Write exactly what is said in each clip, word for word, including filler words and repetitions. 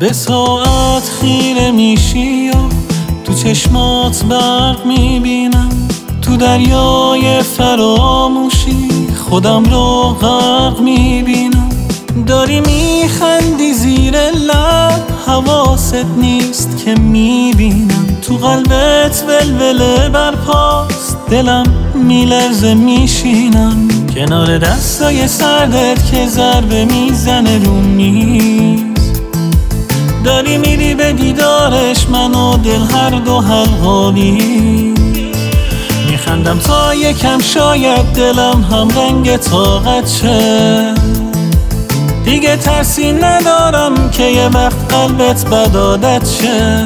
به ساعت خیره میشی و تو چشمات برق میبینم، تو دریای فراموشی خودم رو غرق میبینم. داری میخندی زیر لب، حواست نیست که میبینم، تو قلبت ولوله برپاست، دلم میلرزه میشینم کنار دستای سردت که ضربه میزنه رو میز. داری میری به دیدارش، من و دل هر دو حلقالی میخندم تا یکم شاید دلم هم رنگ طاقت شه. دیگه ترسی ندارم که یه وقت قلبت بد عادت شه.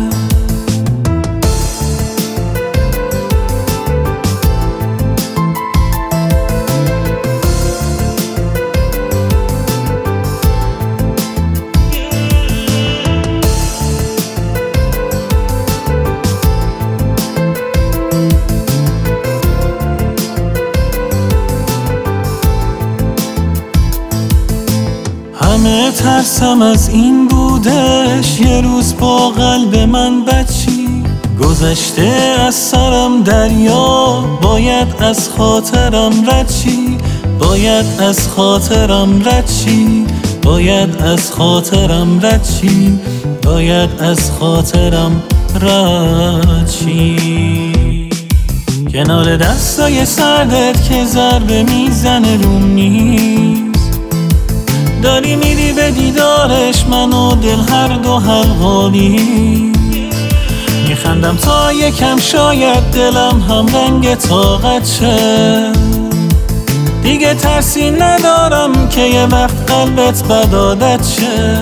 همه ترسم از این بودش، یه روز با قلب من بچی گذشته از سرم دریا، باید از خاطرم رد چی، باید از خاطرم رد چی، باید از خاطرم رد چی، باید از خاطرم رد چی. کنار دستای سردت که ضربه میزنه رو میز. داری میری به دیدارش، من و دل هر دو حلقالی میخندم تا یکم شاید دلم هم رنگ طاقت شه. دیگه ترسی ندارم که یه وقت قلبت بد عادت شه.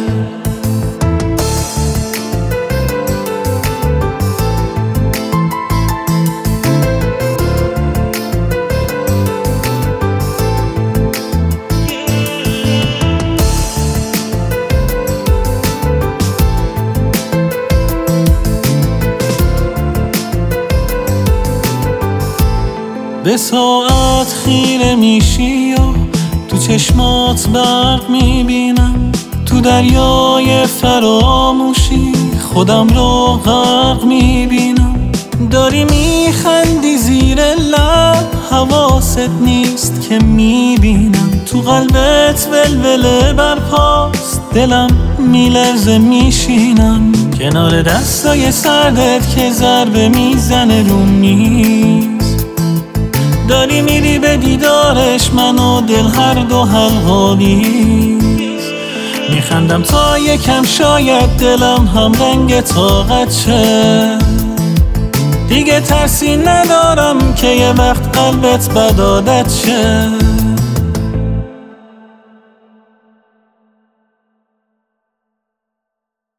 به ساعت خیره میشی و تو چشمات برق میبینم، تو دریای فراموشی خودم رو غرق میبینم. داری میخندی زیر لب، حواست نیست که میبینم، تو قلبت ولوله برپاست، دلم میلرزه میشینم کنار دستای سردت که ضربه میزنه رو میز. داری میری به دیدارش، من و دل هر دو حلقالی میخندم تا یکم شاید دلم هم رنگ طاقت شه. دیگه ترسی ندارم که یه وقت قلبت بد عادت شه.